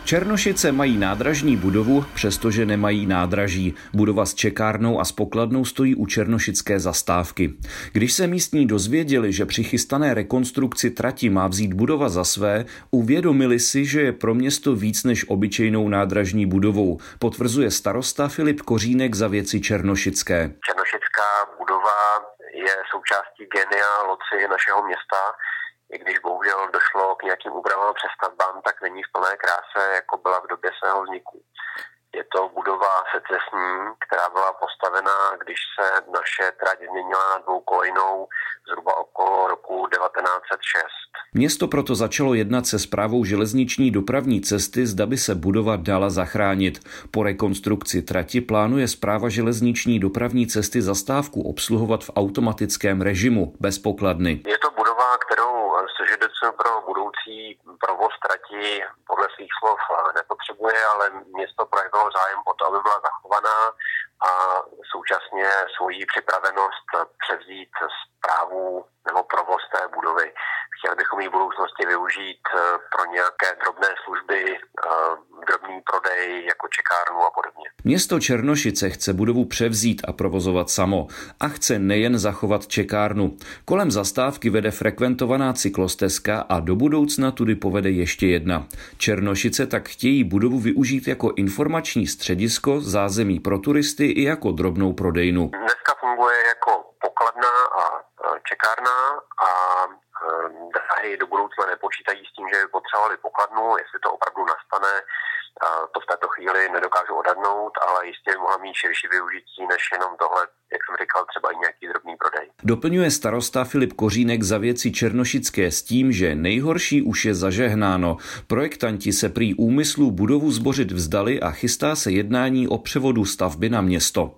Černošice mají nádražní budovu, přestože nemají nádraží. Budova s čekárnou a s pokladnou stojí u černošické zastávky. Když se místní dozvěděli, že při chystané rekonstrukci trati má vzít budova za své, uvědomili si, že je pro město víc než obyčejnou nádražní budovou, potvrzuje starosta Filip Kořínek za Věci černošické. Černošická budova je součástí genia loci našeho města. I když bohužel došlo k nějakým úpravám a přestavbám, tak není v plné kráse, jako byla v době svého vzniku. Je to budova secesní, která byla postavena, když se naše trať změnila na dvoukolejnou zhruba okolo roku 1906. Město proto začalo jednat se Správou železniční dopravní cesty, zda by se budova dala zachránit. Po rekonstrukci trati plánuje Správa železniční dopravní cesty zastávku obsluhovat v automatickém režimu, bez pokladny. Je to budova, kterou SŽDC pro budoucí provoz trati podle svých slov nepotřebuje, ale město projevilo zájem o to, aby byla zachovaná a současně svoji připravenost převzít správu nebo provoz té budovy. Chtěli bychom ji v budoucnosti využít pro nějaké drobné služby, drobný prodej jako čekárnu a podobně. Město Černošice chce budovu převzít a provozovat samo a chce nejen zachovat čekárnu. Kolem zastávky vede frekventovaná cyklostezka a do budoucna tudy povede ještě jedna. Černošice tak chtějí budovu využít jako informační středisko, zázemí pro turisty i jako drobnou prodejnu. Dneska funguje jako pokladna a čekárna a dráhy do budoucna nepočítají s tím, že by potřebovali pokladnu, jestli to opravdu nastane, to v této chvíli nedokážu odhadnout, ale jistě by mohla mít širší využití než jenom tohle, jak jsem říkal, třeba i nějaký drobný prodej. Doplňuje starosta Filip Kořínek za Věci černošické s tím, že nejhorší už je zažehnáno. Projektanti se prý úmyslu budovu zbořit vzdali a chystá se jednání o převodu stavby na město.